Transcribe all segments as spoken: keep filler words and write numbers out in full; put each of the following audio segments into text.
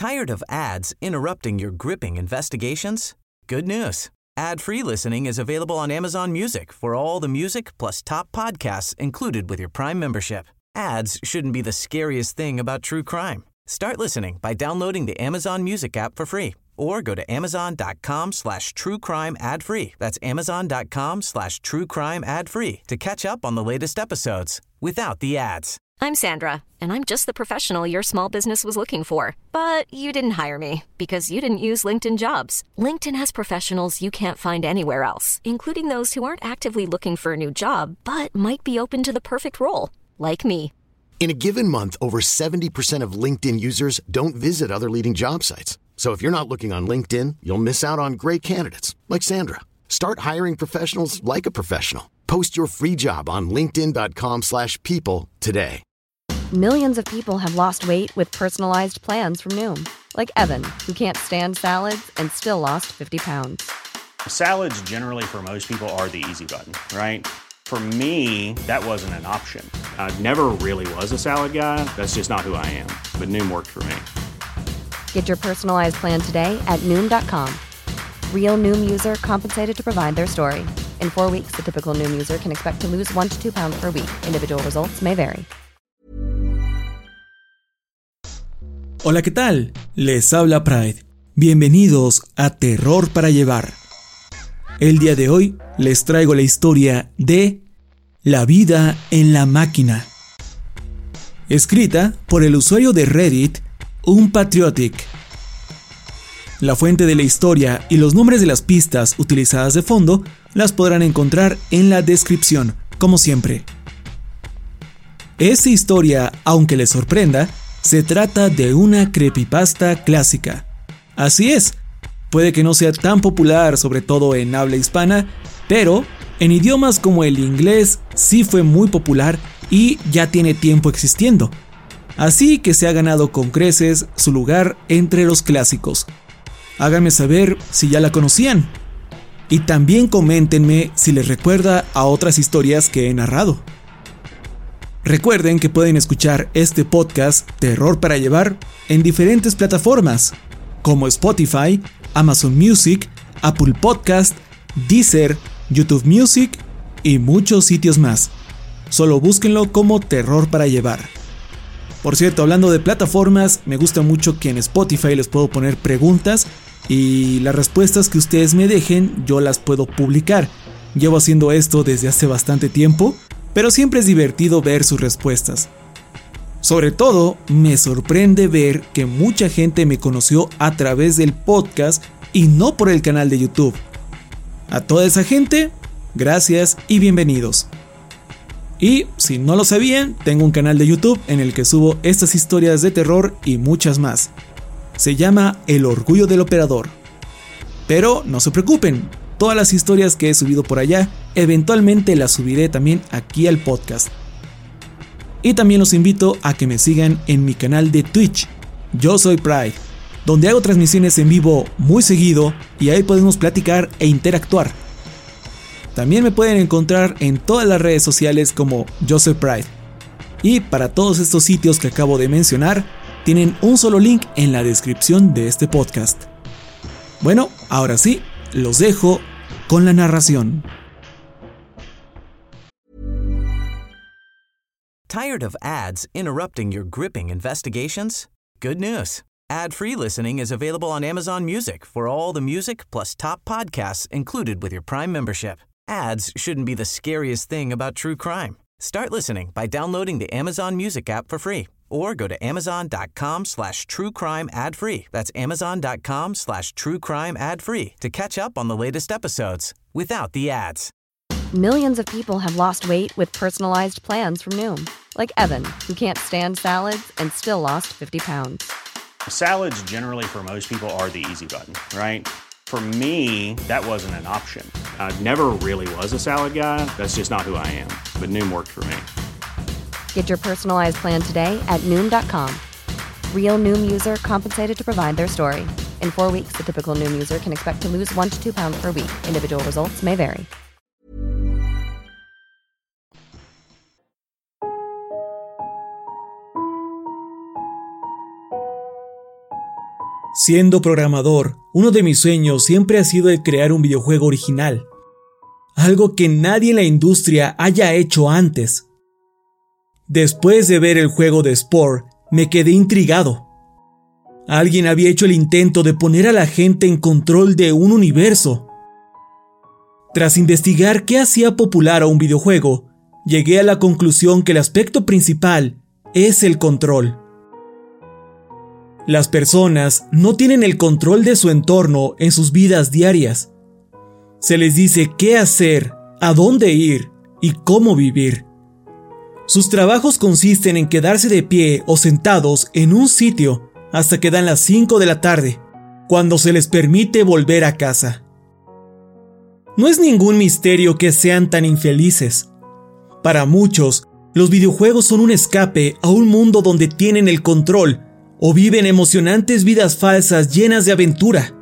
Tired of ads interrupting your gripping investigations? Good news. Ad-free listening is available on Amazon Music for all the music plus top podcasts included with your Prime membership. Ads shouldn't be the scariest thing about true crime. Start listening by downloading the Amazon Music app for free or go to amazon.com slash true crime ad free. That's amazon.com slash true crime ad free to catch up on the latest episodes without the ads. I'm Sandra, and I'm just the professional your small business was looking for. But you didn't hire me because you didn't use LinkedIn Jobs. LinkedIn has professionals you can't find anywhere else, including those who aren't actively looking for a new job, but might be open to the perfect role, like me. In a given month, over seventy percent of LinkedIn users don't visit other leading job sites. So if you're not looking on LinkedIn, you'll miss out on great candidates like Sandra. Start hiring professionals like a professional. Post your free job on linkedin.com slash people today. Millions of people have lost weight with personalized plans from Noom. Like Evan, who can't stand salads and still lost fifty pounds. Salads generally for most people are the easy button, right? For me, that wasn't an option. I never really was a salad guy. That's just not who I am. But Noom worked for me. Get your personalized plan today at Noom dot com. Real Noom user compensated to provide their story. In four weeks, the typical Noom user can expect to lose one to two pounds per week. Individual results may vary. Hola, ¿qué tal? Les habla Pride. Bienvenidos a Terror para Llevar. El día de hoy les traigo la historia de La vida en la máquina, escrita por el usuario de Reddit Unpatriotic. La fuente de la historia y los nombres de las pistas utilizadas de fondo las podrán encontrar en la descripción, como siempre. Esta historia, aunque les sorprenda, se trata de una creepypasta clásica. Así es, puede que no sea tan popular, sobre todo en habla hispana, pero en idiomas como el inglés sí fue muy popular y ya tiene tiempo existiendo. Así que se ha ganado con creces su lugar entre los clásicos. Háganme saber si ya la conocían. Y también coméntenme si les recuerda a otras historias que he narrado. Recuerden que pueden escuchar este podcast Terror para Llevar en diferentes plataformas, como Spotify, Amazon Music, Apple Podcast, Deezer, YouTube Music y muchos sitios más. Solo búsquenlo como Terror para Llevar. Por cierto, hablando de plataformas, me gusta mucho que en Spotify les puedo poner preguntas y las respuestas que ustedes me dejen yo las puedo publicar. Llevo haciendo esto desde hace bastante tiempo, pero siempre es divertido ver sus respuestas. Sobre todo, me sorprende ver que mucha gente me conoció a través del podcast y no por el canal de YouTube. A toda esa gente, gracias y bienvenidos. Y si no lo sabían, tengo un canal de YouTube en el que subo estas historias de terror y muchas más. Se llama El Orgullo del Operador. Pero no se preocupen, todas las historias que he subido por allá, eventualmente las subiré también aquí al podcast. Y también los invito a que me sigan en mi canal de Twitch, Yo Soy Pride, donde hago transmisiones en vivo muy seguido y ahí podemos platicar e interactuar. También me pueden encontrar en todas las redes sociales como Yo Soy Pride. Y para todos estos sitios que acabo de mencionar, tienen un solo link en la descripción de este podcast. Bueno, ahora sí, los dejo con la narración. Tired of ads interrupting your gripping investigations? Good news. Ad-free listening is available on Amazon Music for all the music plus top podcasts included with your Prime membership. Ads shouldn't be the scariest thing about true crime. Start listening by downloading the Amazon Music app for free or go to amazon.com slash true crime ad free. That's amazon.com slash true crime ad free to catch up on the latest episodes without the ads. Millions of people have lost weight with personalized plans from Noom. Like Evan, who can't stand salads and still lost fifty pounds. Salads generally for most people are the easy button, right? For me, that wasn't an option. I never really was a salad guy. That's just not who I am. But Noom worked for me. Get your personalized plan today at Noom dot com. Real Noom user compensated to provide their story. In four weeks, the typical Noom user can expect to lose one to two pounds per week. Individual results may vary. Siendo programador, uno de mis sueños siempre ha sido el crear un videojuego original, algo que nadie en la industria haya hecho antes. Después de ver el juego de Spore, me quedé intrigado. Alguien había hecho el intento de poner a la gente en control de un universo. Tras investigar qué hacía popular a un videojuego, llegué a la conclusión que el aspecto principal es el control. Las personas no tienen el control de su entorno en sus vidas diarias. Se les dice qué hacer, a dónde ir y cómo vivir. Sus trabajos consisten en quedarse de pie o sentados en un sitio hasta que dan las cinco de la tarde, cuando se les permite volver a casa. No es ningún misterio que sean tan infelices. Para muchos, los videojuegos son un escape a un mundo donde tienen el control o viven emocionantes vidas falsas llenas de aventura.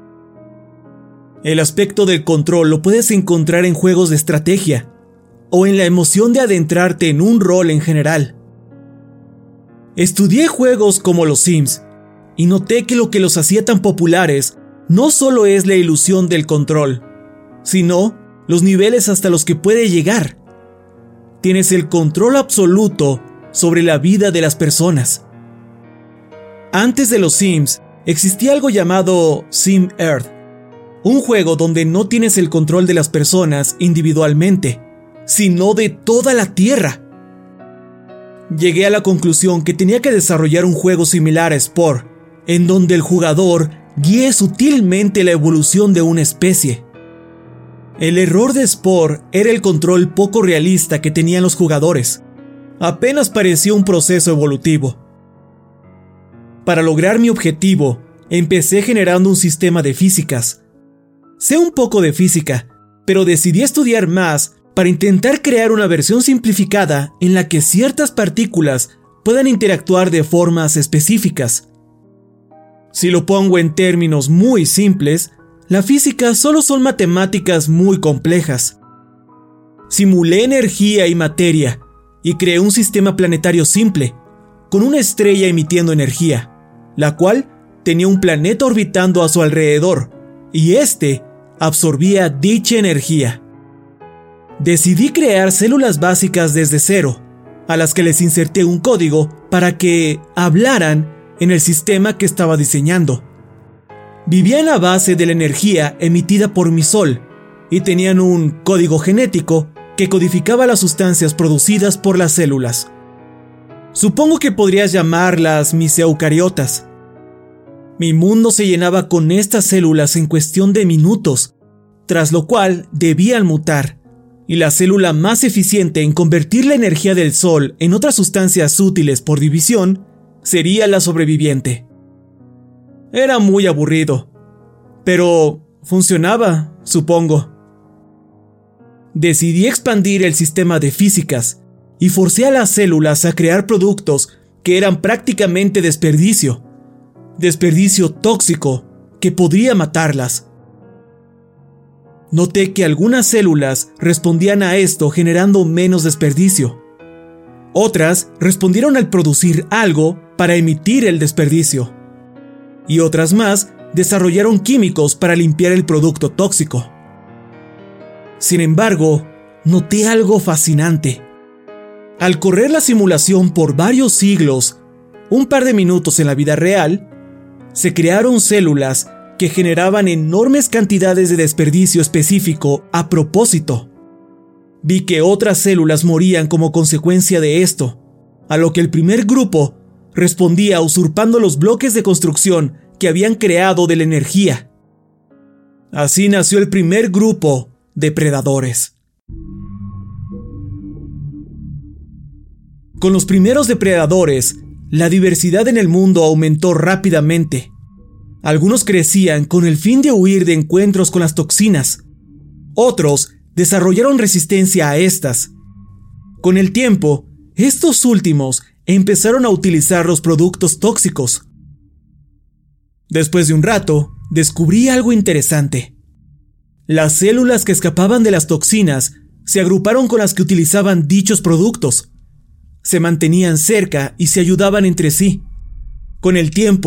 El aspecto del control lo puedes encontrar en juegos de estrategia o en la emoción de adentrarte en un rol en general. Estudié juegos como los Sims y noté que lo que los hacía tan populares no solo es la ilusión del control, sino los niveles hasta los que puede llegar. Tienes el control absoluto sobre la vida de las personas. Antes de los Sims, existía algo llamado Sim Earth, un juego donde no tienes el control de las personas individualmente, sino de toda la Tierra. Llegué a la conclusión que tenía que desarrollar un juego similar a Spore, en donde el jugador guíe sutilmente la evolución de una especie. El error de Spore era el control poco realista que tenían los jugadores. Apenas parecía un proceso evolutivo. Para lograr mi objetivo, empecé generando un sistema de físicas. Sé un poco de física, pero decidí estudiar más para intentar crear una versión simplificada en la que ciertas partículas puedan interactuar de formas específicas. Si lo pongo en términos muy simples, la física solo son matemáticas muy complejas. Simulé energía y materia y creé un sistema planetario simple, con una estrella emitiendo energía, la cual tenía un planeta orbitando a su alrededor, y éste absorbía dicha energía. Decidí crear células básicas desde cero, a las que les inserté un código para que hablaran en el sistema que estaba diseñando. Vivían a base de la energía emitida por mi sol y tenían un código genético que codificaba las sustancias producidas por las células. Supongo que podrías llamarlas mis eucariotas. Mi mundo se llenaba con estas células en cuestión de minutos, tras lo cual debían mutar, y la célula más eficiente en convertir la energía del sol en otras sustancias útiles por división sería la sobreviviente. Era muy aburrido, pero funcionaba, supongo. Decidí expandir el sistema de físicas y forcé a las células a crear productos que eran prácticamente desperdicio, desperdicio tóxico que podría matarlas. Noté que algunas células respondían a esto generando menos desperdicio. Otras respondieron al producir algo para emitir el desperdicio. Y otras más desarrollaron químicos para limpiar el producto tóxico. Sin embargo, noté algo fascinante. Al correr la simulación por varios siglos, un par de minutos en la vida real, se crearon células que generaban enormes cantidades de desperdicio específico a propósito. Vi que otras células morían como consecuencia de esto, a lo que el primer grupo respondía usurpando los bloques de construcción que habían creado de la energía. Así nació el primer grupo de predadores. Con los primeros depredadores, la diversidad en el mundo aumentó rápidamente. Algunos crecían con el fin de huir de encuentros con las toxinas. Otros desarrollaron resistencia a estas. Con el tiempo, estos últimos empezaron a utilizar los productos tóxicos. Después de un rato, descubrí algo interesante. Las células que escapaban de las toxinas se agruparon con las que utilizaban dichos productos. Se mantenían cerca y se ayudaban entre sí. Con el tiempo,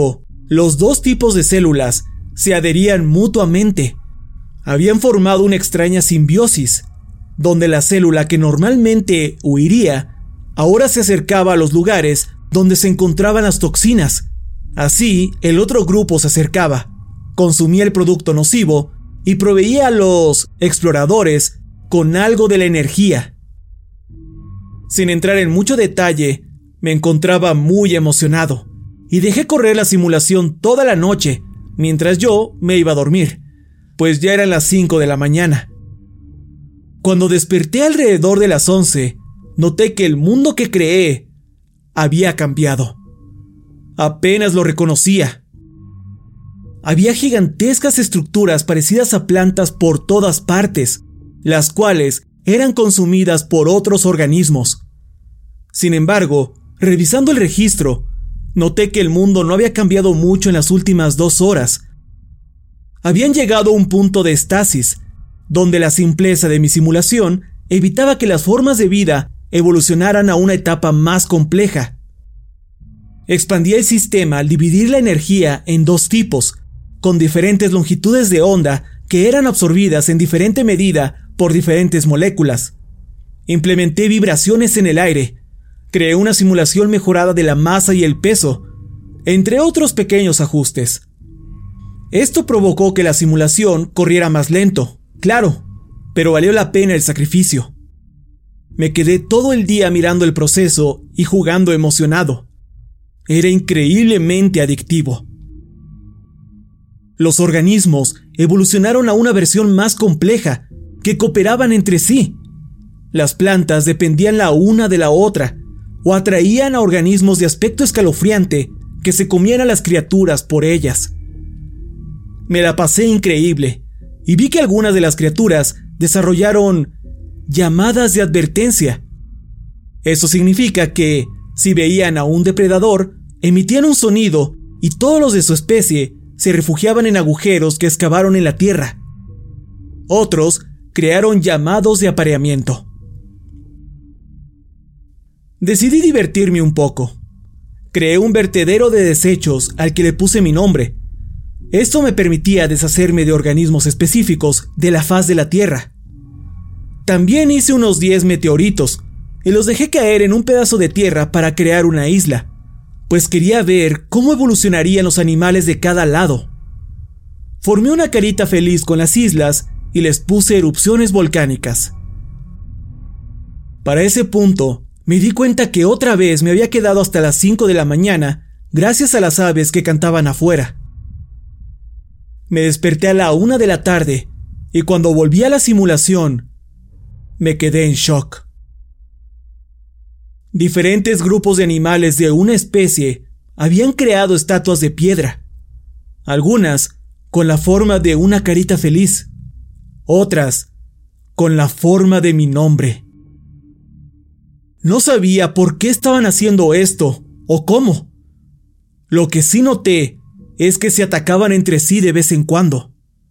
Los dos tipos de células se adherían mutuamente. Habían formado una extraña simbiosis, donde la célula que normalmente huiría, ahora se acercaba a los lugares donde se encontraban las toxinas. Así, el otro grupo se acercaba, consumía el producto nocivo y proveía a los exploradores con algo de la energía. Sin entrar en mucho detalle, me encontraba muy emocionado y dejé correr la simulación toda la noche mientras yo me iba a dormir, pues ya eran las cinco de la mañana. Cuando desperté alrededor de las once, noté que el mundo que creé había cambiado. Apenas lo reconocía. Había gigantescas estructuras parecidas a plantas por todas partes, las cuales eran consumidas por otros organismos. Sin embargo, revisando el registro, noté que el mundo no había cambiado mucho en las últimas dos horas. Habían llegado a un punto de estasis, donde la simpleza de mi simulación evitaba que las formas de vida evolucionaran a una etapa más compleja. Expandí el sistema al dividir la energía en dos tipos, con diferentes longitudes de onda que eran absorbidas en diferente medida por diferentes moléculas. Implementé vibraciones en el aire, creé una simulación mejorada de la masa y el peso, entre otros pequeños ajustes. Esto provocó que la simulación corriera más lento, claro, pero valió la pena el sacrificio. Me quedé todo el día mirando el proceso y jugando emocionado. Era increíblemente adictivo. Los organismos evolucionaron a una versión más compleja, que cooperaban entre sí. Las plantas dependían la una de la otra, o atraían a organismos de aspecto escalofriante que se comían a las criaturas por ellas. Me la pasé increíble, y vi que algunas de las criaturas desarrollaron llamadas de advertencia. Eso significa que, si veían a un depredador, emitían un sonido y todos los de su especie se refugiaban en agujeros que excavaron en la tierra. Otros crearon llamados de apareamiento. Decidí divertirme un poco. Creé un vertedero de desechos al que le puse mi nombre. Esto me permitía deshacerme de organismos específicos de la faz de la Tierra. También hice unos diez meteoritos y los dejé caer en un pedazo de tierra para crear una isla, pues quería ver cómo evolucionarían los animales de cada lado. Formé una carita feliz con las islas y les puse erupciones volcánicas. Para ese punto, me di cuenta que otra vez me había quedado hasta las cinco de la mañana gracias a las aves que cantaban afuera. Me desperté a la una de la tarde y cuando volví a la simulación, me quedé en shock. Diferentes grupos de animales de una especie habían creado estatuas de piedra, algunas con la forma de una carita feliz, otras con la forma de mi nombre. No sabía por qué estaban haciendo esto o cómo. Lo que sí noté es que se atacaban entre sí de vez en cuando.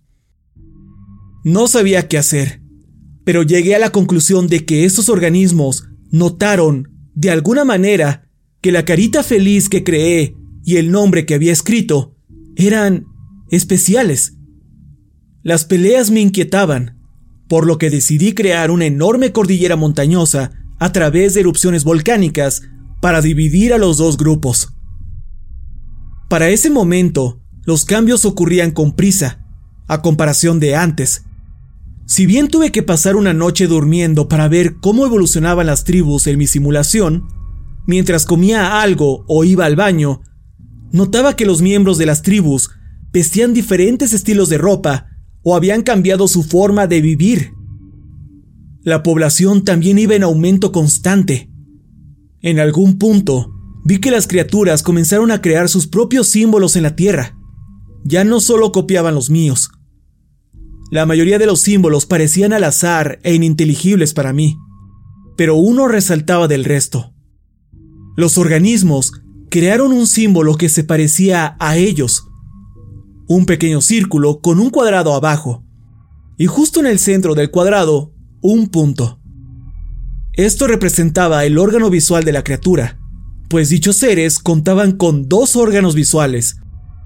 No sabía qué hacer, pero llegué a la conclusión de que estos organismos notaron, de alguna manera, que la carita feliz que creé y el nombre que había escrito eran especiales. Las peleas me inquietaban, por lo que decidí crear una enorme cordillera montañosa a través de erupciones volcánicas para dividir a los dos grupos. Para ese momento, los cambios ocurrían con prisa, a comparación de antes. Si bien tuve que pasar una noche durmiendo para ver cómo evolucionaban las tribus en mi simulación, mientras comía algo o iba al baño, notaba que los miembros de las tribus vestían diferentes estilos de ropa o habían cambiado su forma de vivir. La población también iba en aumento constante. En algún punto, vi que las criaturas comenzaron a crear sus propios símbolos en la tierra. Ya no solo copiaban los míos. La mayoría de los símbolos parecían al azar e ininteligibles para mí, pero uno resaltaba del resto. Los organismos crearon un símbolo que se parecía a ellos. Un pequeño círculo con un cuadrado abajo, y justo en el centro del cuadrado, un punto. Esto representaba el órgano visual de la criatura, pues dichos seres contaban con dos órganos visuales,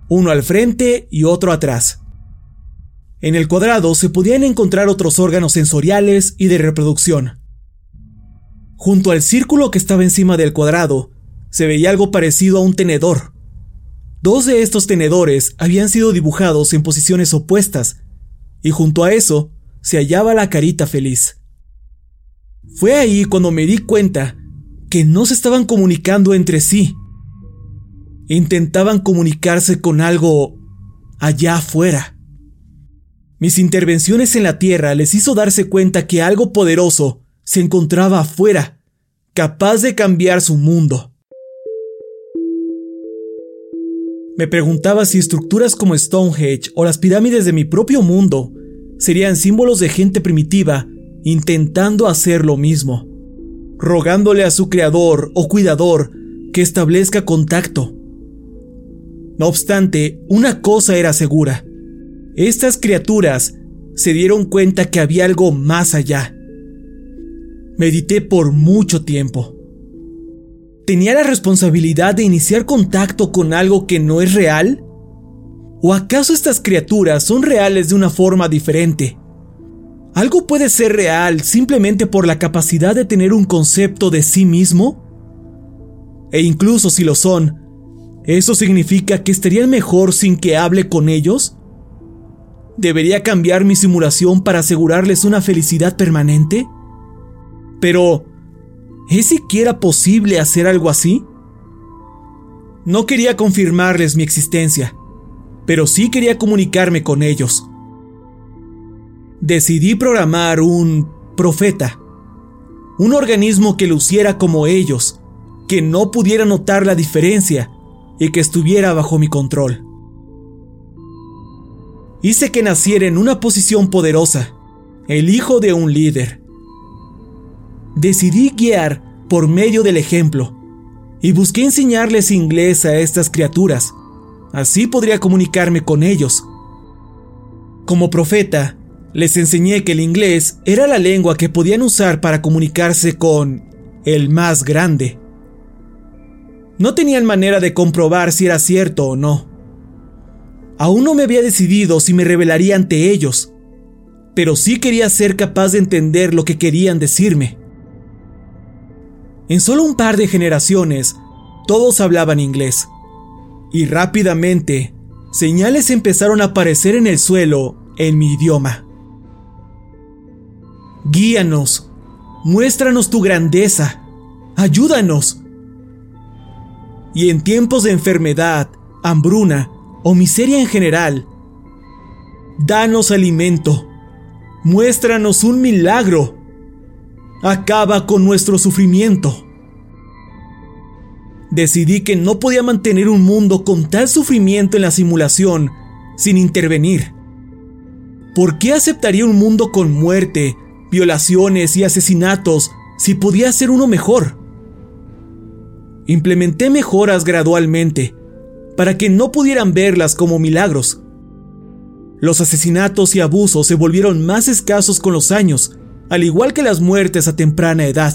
uno al frente y otro atrás. En el cuadrado se podían encontrar otros órganos sensoriales y de reproducción. Junto al círculo que estaba encima del cuadrado, se veía algo parecido a un tenedor. Dos de estos tenedores habían sido dibujados en posiciones opuestas, y junto a eso se hallaba la carita feliz. Fue ahí cuando me di cuenta que no se estaban comunicando entre sí. Intentaban comunicarse con algo allá afuera. Mis intervenciones en la Tierra les hizo darse cuenta que algo poderoso se encontraba afuera, capaz de cambiar su mundo. Me preguntaba si estructuras como Stonehenge o las pirámides de mi propio mundo serían símbolos de gente primitiva intentando hacer lo mismo, rogándole a su creador o cuidador que establezca contacto. No obstante, una cosa era segura: estas criaturas se dieron cuenta que había algo más allá. Medité por mucho tiempo. ¿Tenía la responsabilidad de iniciar contacto con algo que no es real? ¿O acaso estas criaturas son reales de una forma diferente? ¿Algo puede ser real simplemente por la capacidad de tener un concepto de sí mismo? E incluso si lo son, ¿eso significa que estarían mejor sin que hable con ellos? ¿Debería cambiar mi simulación para asegurarles una felicidad permanente? Pero, ¿es siquiera posible hacer algo así? No quería confirmarles mi existencia, pero sí quería comunicarme con ellos. Decidí programar un profeta, un organismo que luciera como ellos, que no pudiera notar la diferencia y que estuviera bajo mi control. Hice que naciera en una posición poderosa, el hijo de un líder. Decidí guiar por medio del ejemplo y busqué enseñarles inglés a estas criaturas. Así podría comunicarme con ellos. Como profeta, les enseñé que el inglés era la lengua que podían usar para comunicarse con el más grande. No tenían manera de comprobar si era cierto o no. Aún no me había decidido si me rebelaría ante ellos, pero sí quería ser capaz de entender lo que querían decirme. En solo un par de generaciones, todos hablaban inglés, y rápidamente, señales empezaron a aparecer en el suelo en mi idioma. Guíanos, muéstranos tu grandeza, ayúdanos. Y en tiempos de enfermedad, hambruna o miseria en general, danos alimento, muéstranos un milagro, acaba con nuestro sufrimiento. Decidí que no podía mantener un mundo con tal sufrimiento en la simulación sin intervenir. ¿Por qué aceptaría un mundo con muerte, violaciones y asesinatos si podía ser uno mejor? Implementé mejoras gradualmente para que no pudieran verlas como milagros. Los asesinatos y abusos se volvieron más escasos con los años, al igual que las muertes a temprana edad.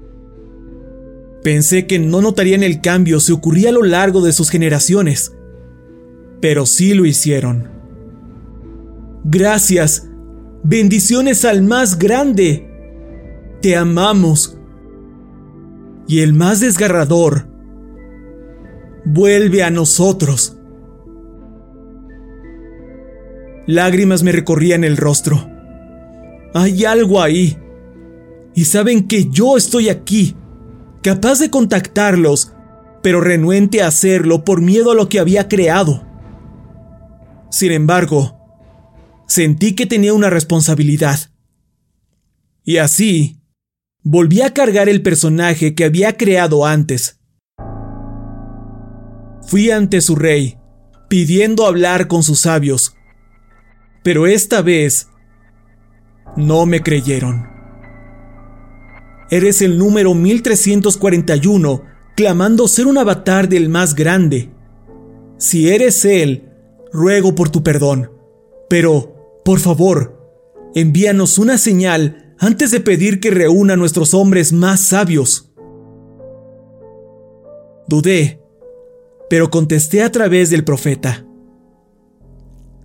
Pensé que no notarían el cambio si ocurría a lo largo de sus generaciones, pero sí lo hicieron. Gracias, bendiciones al más grande. Te amamos. Y el más desgarrador, vuelve a nosotros. Lágrimas me recorrían el rostro. Hay algo ahí, y saben que yo estoy aquí, capaz de contactarlos, pero renuente a hacerlo por miedo a lo que había creado. Sin embargo, sentí que tenía una responsabilidad. Y así, volví a cargar el personaje que había creado antes. Fui ante su rey, pidiendo hablar con sus sabios, pero esta vez no me creyeron. Eres el número mil trescientos cuarenta y uno, clamando ser un avatar del más grande. Si eres él, ruego por tu perdón, pero, por favor, envíanos una señal antes de pedir que reúna a nuestros hombres más sabios. Dudé, pero contesté a través del profeta.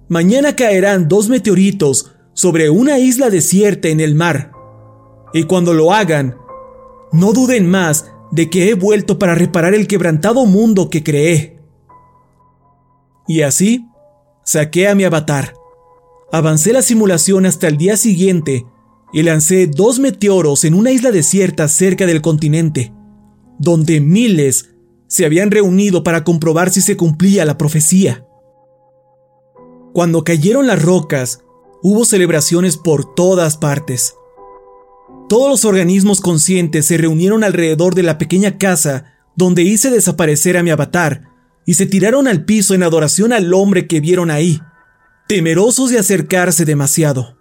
mañana caerán dos meteoritos sobre una isla desierta en el mar. Y cuando lo hagan, no duden más de que he vuelto para reparar el quebrantado mundo que creé. Y así, saqué a mi avatar. Avancé la simulación hasta el día siguiente y lancé dos meteoros en una isla desierta cerca del continente, donde miles se habían reunido para comprobar si se cumplía la profecía. Cuando cayeron las rocas, hubo celebraciones por todas partes. Todos los organismos conscientes se reunieron alrededor de la pequeña casa donde hice desaparecer a mi avatar y se tiraron al piso en adoración al hombre que vieron ahí, temerosos de acercarse demasiado.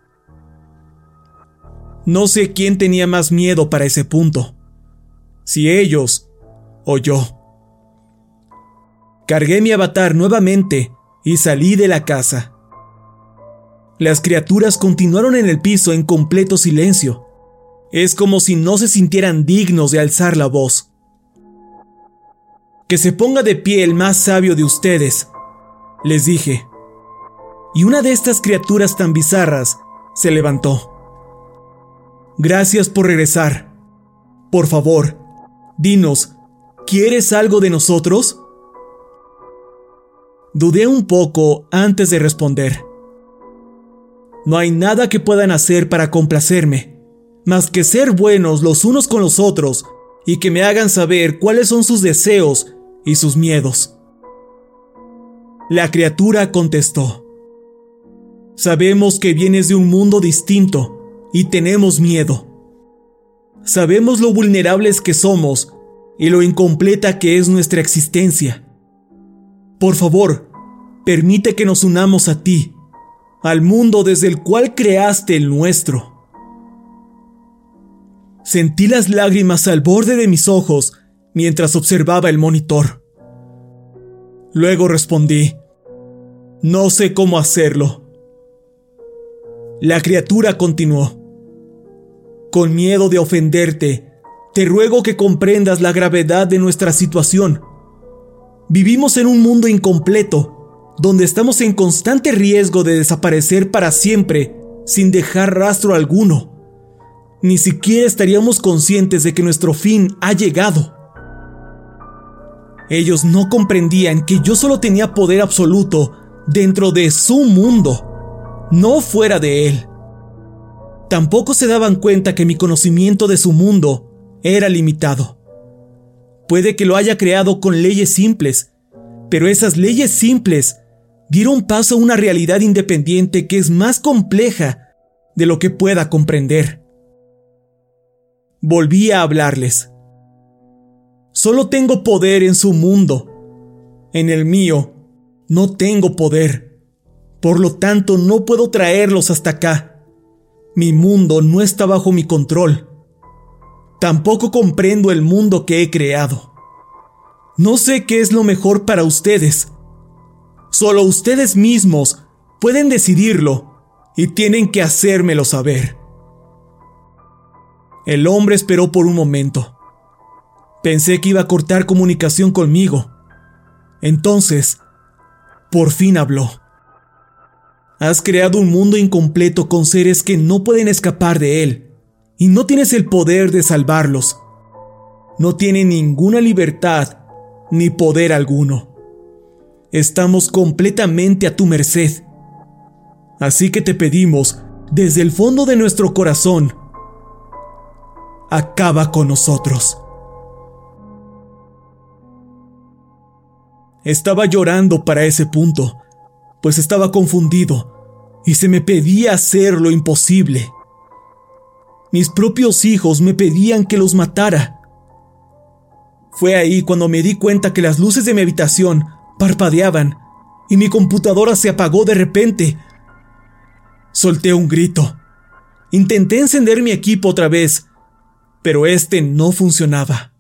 No sé quién tenía más miedo para ese punto, si ellos o yo. Cargué mi avatar nuevamente y salí de la casa. Las criaturas continuaron en el piso en completo silencio. Es como si no se sintieran dignos de alzar la voz. Que se ponga de pie el más sabio de ustedes, les dije. Y una de estas criaturas tan bizarras se levantó. Gracias por regresar. Por favor, dinos, ¿quieres algo de nosotros? Dudé un poco antes de responder. No hay nada que puedan hacer para complacerme, más que ser buenos los unos con los otros y que me hagan saber cuáles son sus deseos y sus miedos. La criatura contestó: sabemos que vienes de un mundo distinto y tenemos miedo. Sabemos lo vulnerables que somos y lo incompleta que es nuestra existencia. Por favor, permite que nos unamos a ti, al mundo desde el cual creaste el nuestro. Sentí las lágrimas al borde de mis ojos mientras observaba el monitor. Luego respondí: no sé cómo hacerlo. La criatura continuó: con miedo de ofenderte, te ruego que comprendas la gravedad de nuestra situación. Vivimos en un mundo incompleto, donde estamos en constante riesgo de desaparecer para siempre sin dejar rastro alguno. Ni siquiera estaríamos conscientes de que nuestro fin ha llegado. Ellos no comprendían que yo solo tenía poder absoluto dentro de su mundo, no fuera de él. Tampoco se daban cuenta que mi conocimiento de su mundo era limitado. Puede que lo haya creado con leyes simples, pero esas leyes simples dieron paso a una realidad independiente que es más compleja de lo que pueda comprender. Volví a hablarles. Solo tengo poder en su mundo. En el mío, no tengo poder. Por lo tanto, no puedo traerlos hasta acá. Mi mundo no está bajo mi control. Tampoco comprendo el mundo que he creado. No sé qué es lo mejor para ustedes. Solo ustedes mismos pueden decidirlo y tienen que hacérmelo saber. El hombre esperó por un momento. Pensé que iba a cortar comunicación conmigo. Entonces, por fin habló. Has creado un mundo incompleto con seres que no pueden escapar de él, y no tienes el poder de salvarlos. No tienen ninguna libertad ni poder alguno. Estamos completamente a tu merced. Así que te pedimos, desde el fondo de nuestro corazón, acaba con nosotros. Estaba llorando para ese punto, pues estaba confundido y se me pedía hacer lo imposible. Mis propios hijos me pedían que los matara. Fue ahí cuando me di cuenta que las luces de mi habitación parpadeaban y mi computadora se apagó de repente. Solté un grito. Intenté encender mi equipo otra vez, pero este no funcionaba.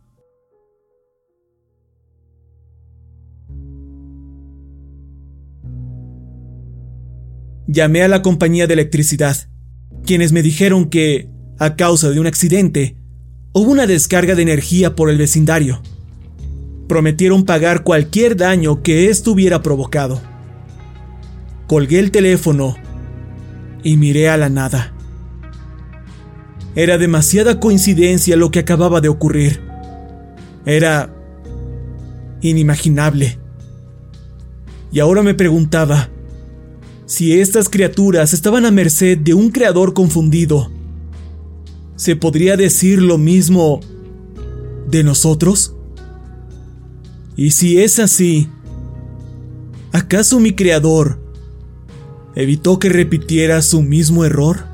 Llamé a la compañía de electricidad, quienes me dijeron que, a causa de un accidente, hubo una descarga de energía por el vecindario. Prometieron pagar cualquier daño que esto hubiera provocado. Colgué el teléfono y miré a la nada. Era demasiada coincidencia lo que acababa de ocurrir. Era inimaginable. Y ahora me preguntaba si estas criaturas estaban a merced de un creador confundido. ¿Se podría decir lo mismo de nosotros? Y si es así, ¿acaso mi creador evitó que repitiera su mismo error?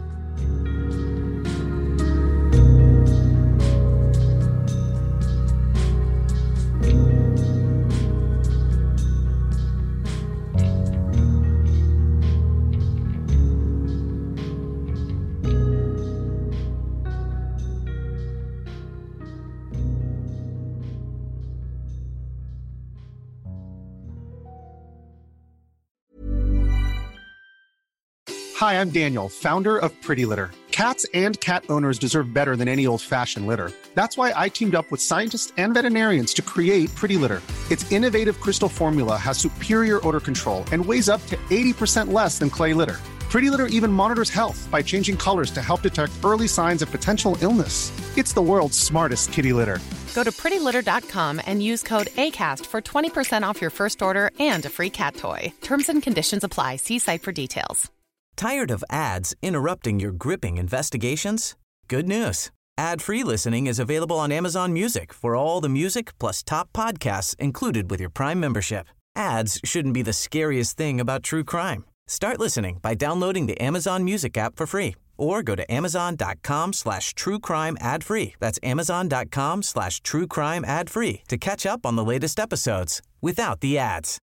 Hi, I'm Daniel, founder of Pretty Litter. Cats and cat owners deserve better than any old-fashioned litter. That's why I teamed up with scientists and veterinarians to create Pretty Litter. Its innovative crystal formula has superior odor control and weighs up to eighty percent less than clay litter. Pretty Litter even monitors health by changing colors to help detect early signs of potential illness. It's the world's smartest kitty litter. Go to pretty litter dot com and use code ACAST for twenty percent off your first order and a free cat toy. Terms and conditions apply. See site for details. Tired of ads interrupting your gripping investigations? Good news. Ad-free listening is available on Amazon Music for all the music plus top podcasts included with your Prime membership. Ads shouldn't be the scariest thing about true crime. Start listening by downloading the Amazon Music app for free or go to amazon.com slash true crime ad free. That's amazon.com slash true crime ad free to catch up on the latest episodes without the ads.